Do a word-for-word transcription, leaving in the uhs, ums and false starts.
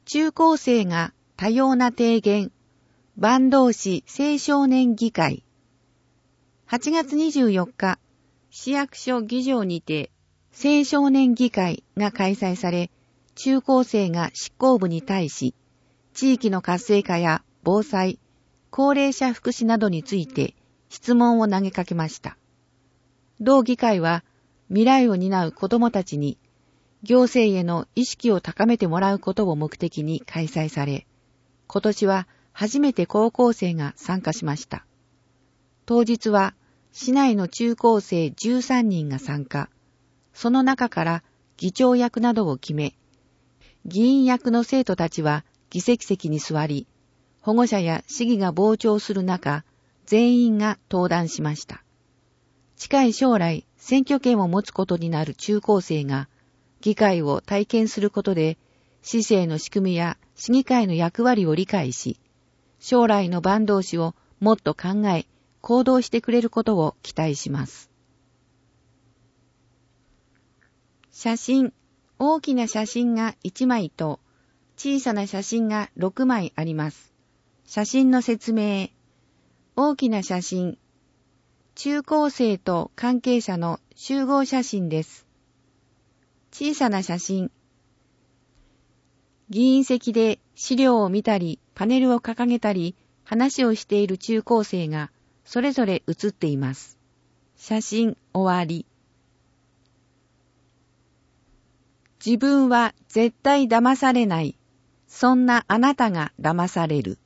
中高生が多様な提言、坂東市青少年議会。はちがつにじゅうよっか、市役所議場にて青少年議会が開催され、中高生が執行部に対し、地域の活性化や防災、高齢者福祉などについて質問を投げかけました。同議会は未来を担う子どもたちに行政への意識を高めてもらうことを目的に開催され、今年は初めて高校生が参加しました。当日は市内の中高生じゅうさんにんが参加、その中から議長役などを決め、議員役の生徒たちは議席席に座り、保護者や市議が傍聴する中、全員が登壇しました。近い将来、選挙権を持つことになる中高生が、議会を体験することで、市政の仕組みや市議会の役割を理解し、将来の坂東市をもっと考え、行動してくれることを期待します。写真、大きな写真がいちまいと、小さな写真がろくまいあります。写真の説明。大きな写真。中高生と関係者の集合写真です。小さな写真。議員席で資料を見たり、パネルを掲げたり、話をしている中高生がそれぞれ写っています。写真終わり。自分は絶対騙されない。そんなあなたが騙される。